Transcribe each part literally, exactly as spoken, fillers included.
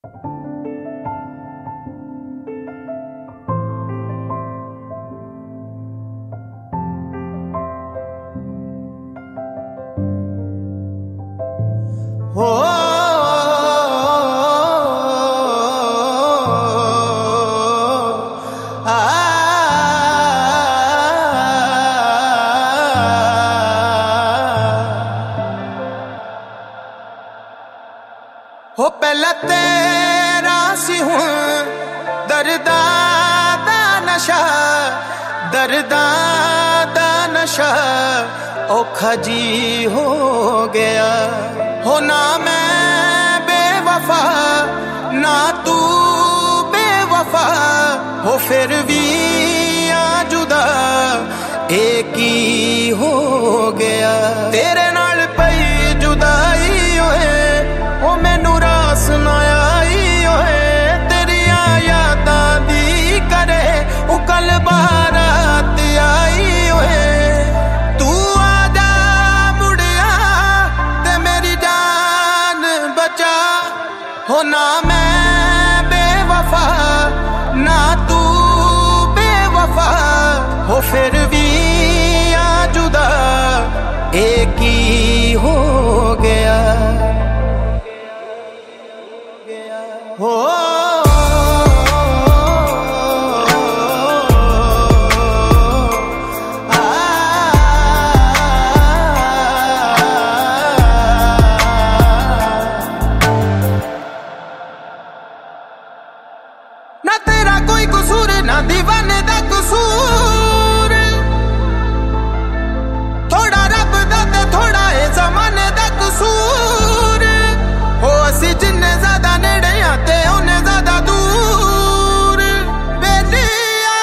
हो आ हो पहला तेरा सी हूं दर्दा दा नशा, दर्दा दा नशा औखा जी हो गया। हो ना मैं बेवफा ना तू बेवफा, हो फिर भी आ जुदा एक ही हो गया। तेरे नाल पई जुदाई होए ओ मैनू रास ना आई होए, तेरिया यादां दी करे ओ कल बारात आई होए। तू आजा मुड़िया ते मेरी जान बचा, हो ना मैं बेवफा ना तू बेवफा, हो फिर भी आ जुदा एक ही हो गया। हो ना तेरा कोई कसूर ना दीवाने दा कसूर, थोड़ा रब दा ते थोड़ा ए जमाने दा कसूर। हो असी जिन्ने ज्यादा नेड़े आते उन्ने ज्यादा दूर बेलिया,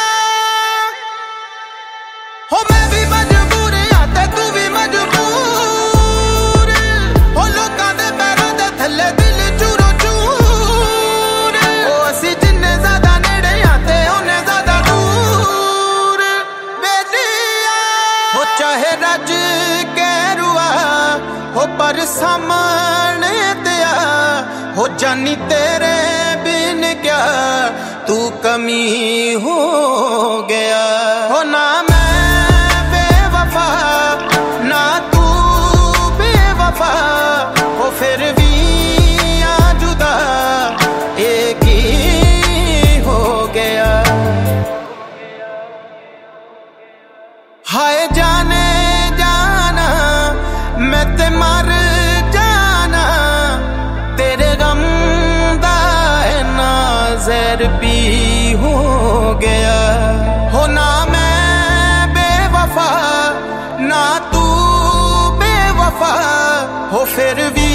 हो मैं भी मजबूर आते तू भी मजबूर, हो लोकां दे पैरां दे थल्ले दिल चूरो चूर। हो असी जिन्ने ज्यादा नेड़े आते उन्ने ज्यादा दूर बेलिया, हो चाहे रज के रुआ हो पर सामने दिया, हो जानी तेरे बिन क्या तू कमी हो गया। हो ना मैं बेवफा ना तू बेवफा, हो फिर भी आ जुदा एक ही हो गया। हाय जाने जाना मैं ते मर जाना, तेरे गम दा नाज़र भी हो गया। हो ना मैं बेवफा ना तू बेवफा, हो फिर भी